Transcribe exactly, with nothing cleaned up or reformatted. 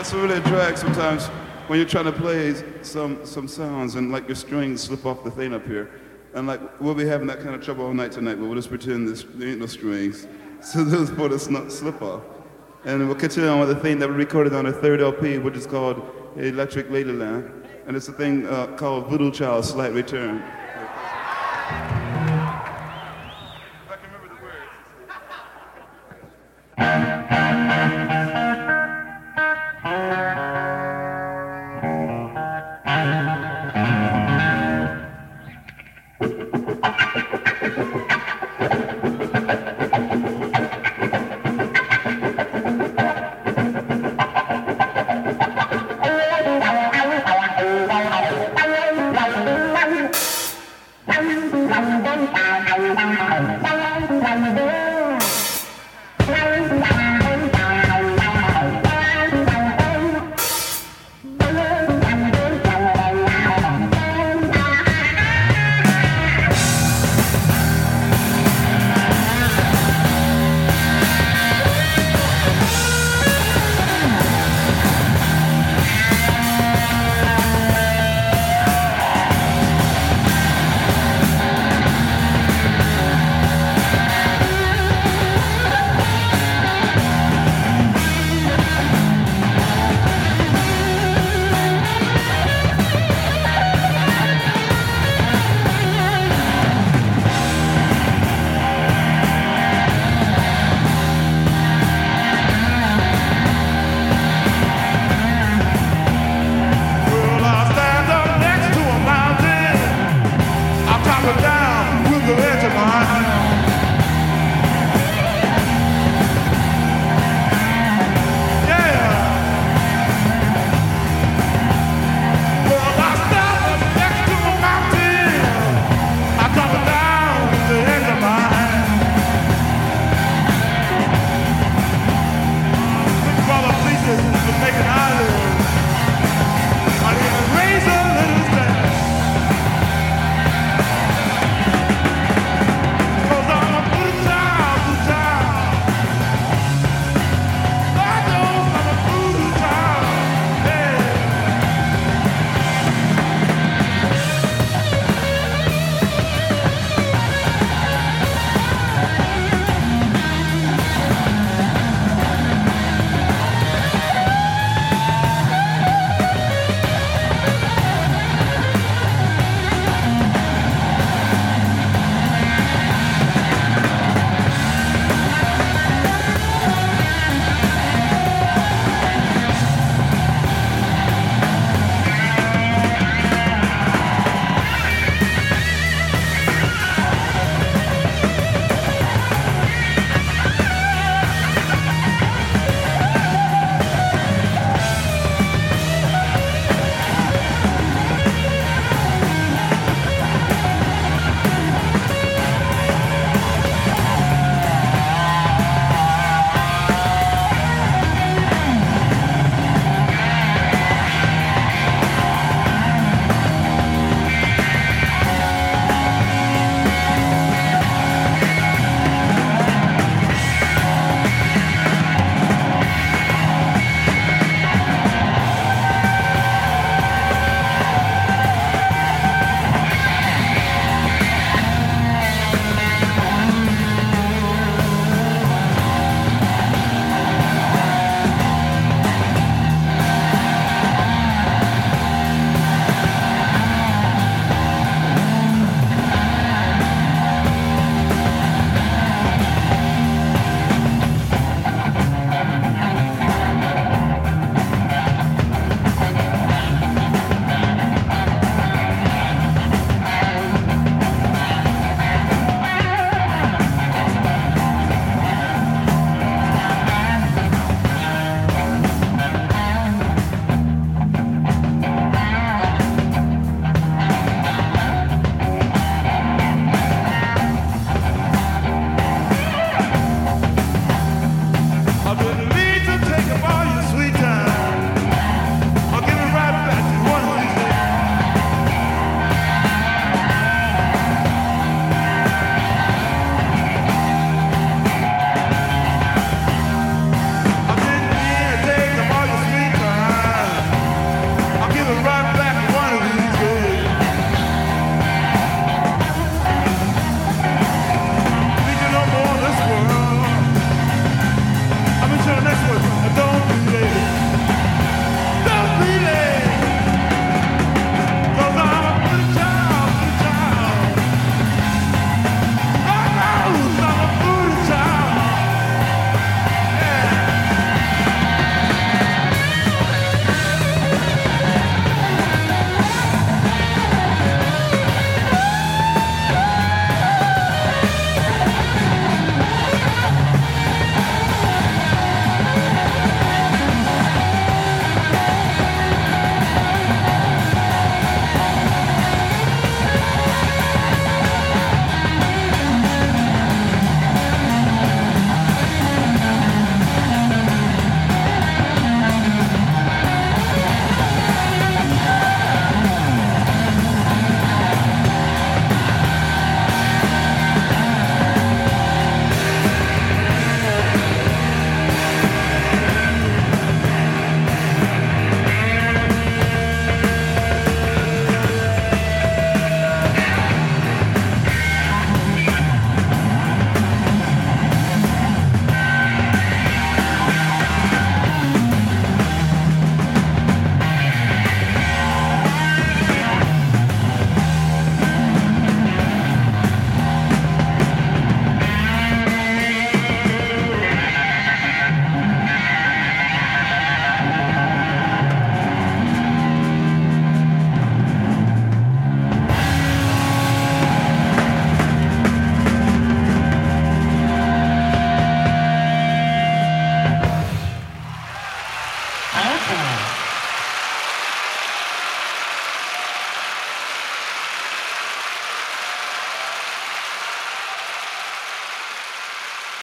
it's really a drag sometimes when you're trying to play some some sounds and like your strings slip off the thing up here. And like we'll be having that kind of trouble all night tonight, but we'll just pretend this, there ain't no strings. So those for the sn- slip off. And we'll continue on with a thing that we recorded on our third L P, which is called Electric Ladyland. And it's a thing uh, called Voodoo Child Slight Return. time.